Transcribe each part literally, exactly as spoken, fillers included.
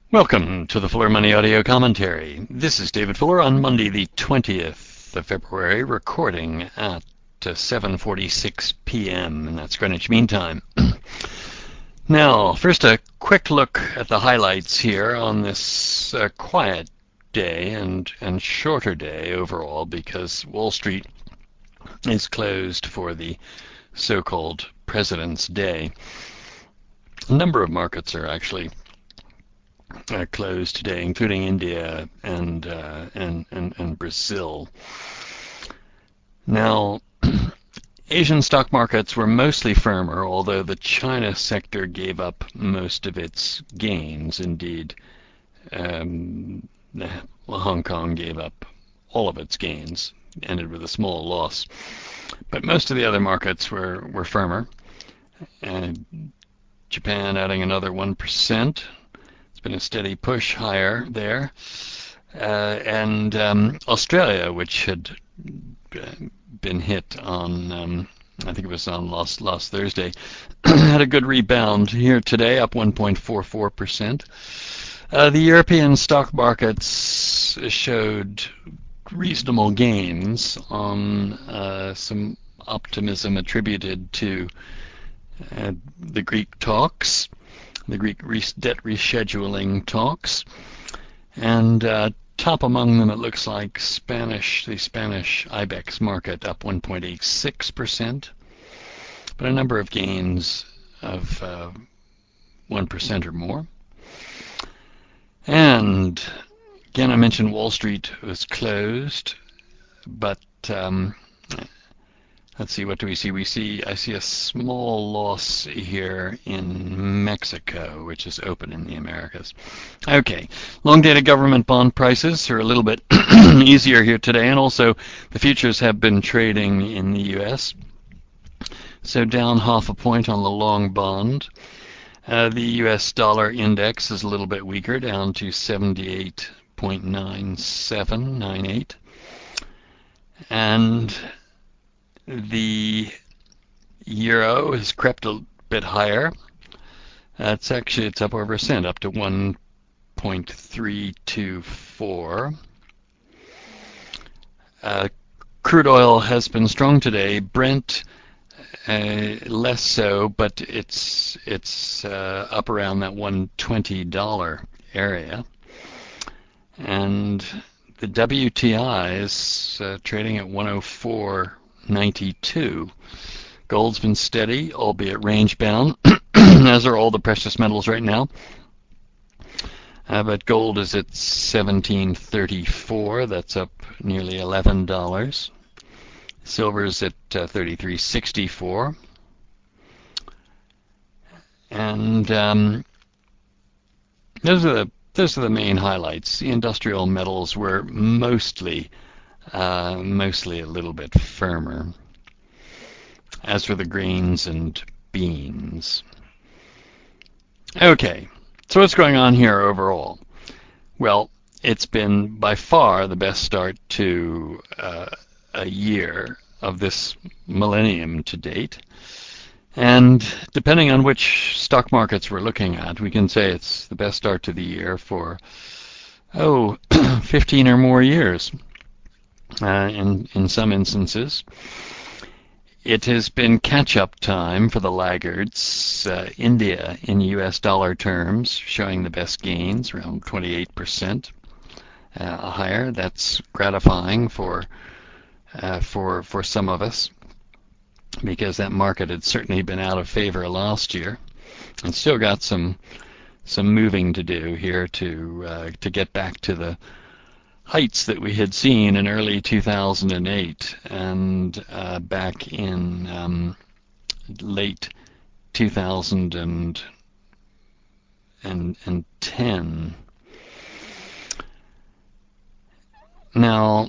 Welcome to the Fuller Money Audio Commentary. This is David Fuller on Monday the twentieth of February, recording at uh, seven forty-six p m and that's Greenwich Mean Time. Now, first a quick look at the highlights here on this uh, quiet day and, and shorter day overall because Wall Street is closed for the so-called President's Day. A number of markets are actually Uh, closed today, including India and, uh, and and and Brazil. Now, Asian stock markets were mostly firmer, although the China sector gave up most of its gains. Indeed, um, well, Hong Kong gave up all of its gains, ended with a small loss. But most of the other markets were were firmer. And Japan adding another one percent. Been a steady push higher there, uh, and um, Australia, which had been hit on, um, I think it was on last last Thursday, had a good rebound here today, up one point four four percent. Uh, the European stock markets showed reasonable gains on uh, some optimism attributed to uh, the Greek talks. The Greek debt rescheduling talks, and uh, top among them it looks like Spanish, the Spanish IBEX market up one point eight six percent, but a number of gains of uh, one percent or more. And again, I mentioned Wall Street was closed, but um, let's see, what do we see? We see, I see a small loss here in Mexico, which is open in the Americas. Okay, long-dated government bond prices are a little bit easier here today, and also the futures have been trading in the U S. So down half a point on the long bond. Uh, the U S dollar index is a little bit weaker, down to seventy-eight point nine seven nine eight. And the euro has crept a bit higher. Uh, it's actually it's up over a cent, up to one point three two four. Uh, crude oil has been strong today. Brent uh, less so, but it's it's uh, up around that one hundred twenty dollars area. And the W T I is uh, trading at one oh four ninety-two. Gold's been steady, albeit range bound, as are all the precious metals right now. Uh, but gold is at seventeen thirty-four. That's up nearly eleven dollars. Silver's at uh, thirty-three sixty-four. And um, those are the those are the main highlights. The industrial metals were mostly Uh, mostly a little bit firmer. As for the grains and beans. Okay, so what's going on here overall? Well, it's been by far the best start to uh, a year of this millennium to date. And depending on which stock markets we're looking at, we can say it's the best start to the year for, oh, fifteen or more years. Uh, in, in some instances. It has been catch-up time for the laggards. Uh, India, in U S dollar terms, showing the best gains, around twenty-eight percent uh, higher. That's gratifying for uh, for for some of us, because that market had certainly been out of favor last year, and still got some some moving to do here to uh, to get back to the heights that we had seen in early two thousand eight and uh, back in um, late two thousand ten. Now,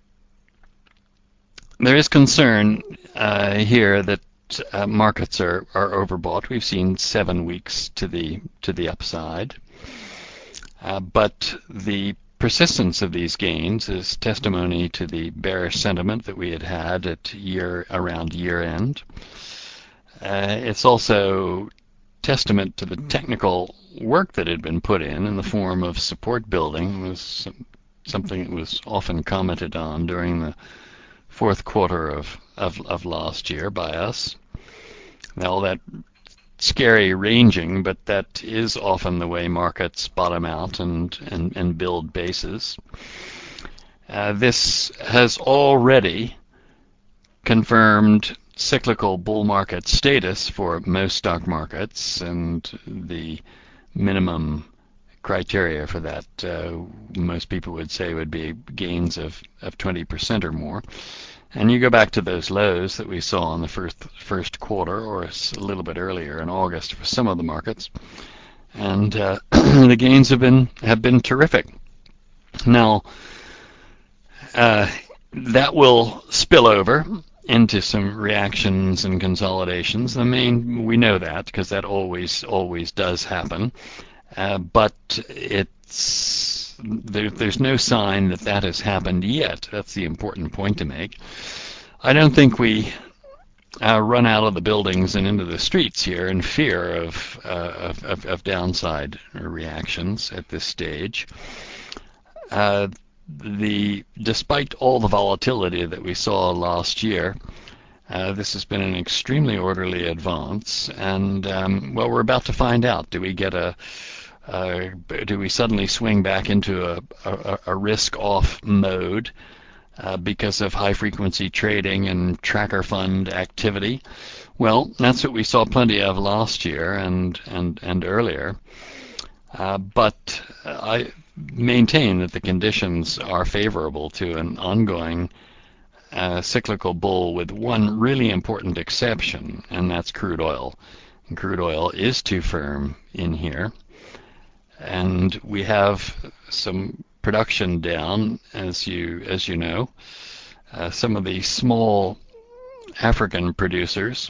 there is concern uh, here that uh, markets are, are overbought. We've seen seven weeks to the to the upside, uh, but the persistence of these gains is testimony to the bearish sentiment that we had had at year around year end. Uh, it's also testament to the technical work that had been put in in the form of support building. It was some, something that was often commented on during the fourth quarter of, of, of last year by us. Now, all that scary ranging, but that is often the way markets bottom out and, and, and build bases. Uh, this has already confirmed cyclical bull market status for most stock markets, and the minimum criteria for that, uh, most people would say, would be gains of, of twenty percent or more. And you go back to those lows that we saw in the first first quarter, or a little bit earlier in August for some of the markets, and uh, the gains have been have been terrific. Now, uh, that will spill over into some reactions and consolidations. The main, we know that because that always always does happen, uh, but it's there, there's no sign that that has happened yet. That's the important point to make. I don't think we uh, run out of the buildings and into the streets here in fear of, uh, of, of, of downside reactions at this stage. Uh, the despite all the volatility that we saw last year, uh, this has been an extremely orderly advance, and um, well, we're about to find out. Do we get a uh, do we suddenly swing back into a, a, a risk-off mode uh, because of high-frequency trading and tracker fund activity? Well, that's what we saw plenty of last year and and and earlier. Uh, but I maintain that the conditions are favorable to an ongoing uh, cyclical bull, with one really important exception, and that's crude oil. And crude oil is too firm in here, and we have some production down, as you as you know. Uh, some of the small African producers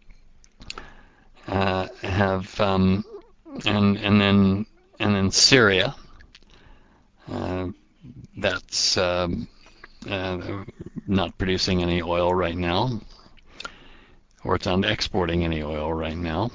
uh, have um, and and then and then Syria. Uh, that's um, uh, not producing any oil right now, or it's not exporting any oil right now.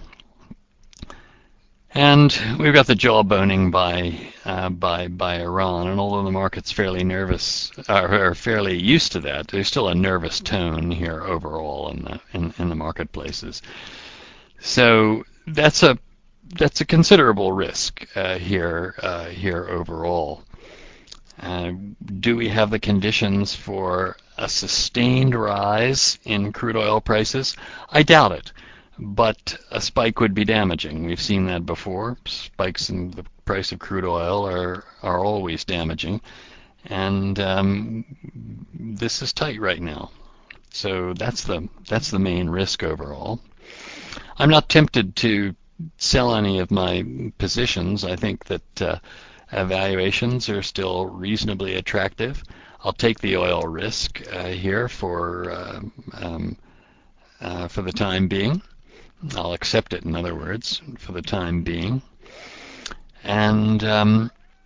And we've got the jawboning by uh, by by Iran, and although the market's fairly nervous, uh, or fairly used to that, there's still a nervous tone here overall in the in, in the marketplaces. So that's a that's a considerable risk uh, here uh, here overall. Uh, do we have the conditions for a sustained rise in crude oil prices? I doubt it, but a spike would be damaging. We've seen that before. Spikes in the price of crude oil are, are always damaging, and um, this is tight right now. So that's the that's the main risk overall. I'm not tempted to sell any of my positions. I think that uh, valuations are still reasonably attractive. I'll take the oil risk uh, here for uh, um, uh, for the time being. I'll accept it, in other words, for the time being. And um,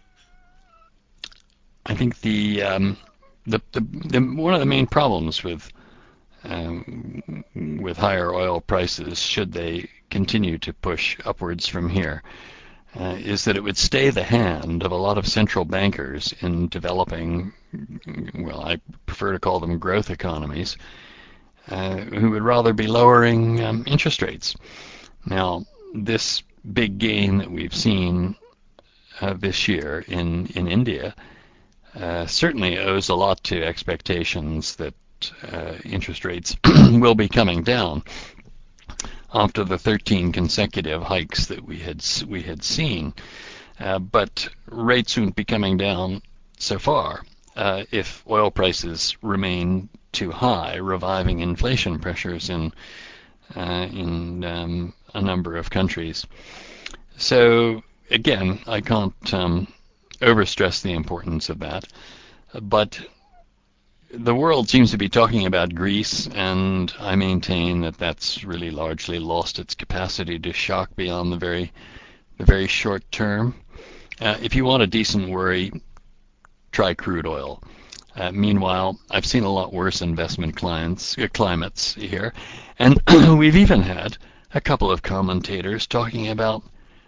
I think the, um, the, the the one of the main problems with um, with higher oil prices, should they continue to push upwards from here, uh, is that it would stay the hand of a lot of central bankers in developing, well, I prefer to call them growth economies, uh, who would rather be lowering um, interest rates. Now, this big gain that we've seen uh, this year in, in India uh, certainly owes a lot to expectations that uh, interest rates will be coming down after the thirteen consecutive hikes that we had we had seen. Uh, but rates won't be coming down so far uh, if oil prices remain too high, reviving inflation pressures in uh, in um, a number of countries. So again, I can't um, overstress the importance of that, but the world seems to be talking about Greece, and I maintain that that's really largely lost its capacity to shock beyond the very, the very short term. Uh, if you want a decent worry, try crude oil. Uh, meanwhile, I've seen a lot worse investment clients, uh, climates here, and we've even had a couple of commentators talking about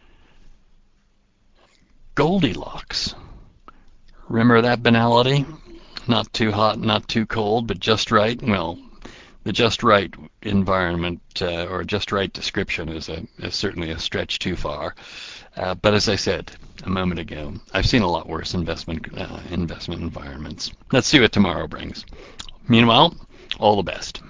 Goldilocks. Remember that banality? Not too hot, not too cold, but just right. Well, the just right environment uh, or just right description is, a, is certainly a stretch too far. Uh, but as I said a moment ago, I've seen a lot worse investment uh, investment environments. Let's see what tomorrow brings. Meanwhile, all the best.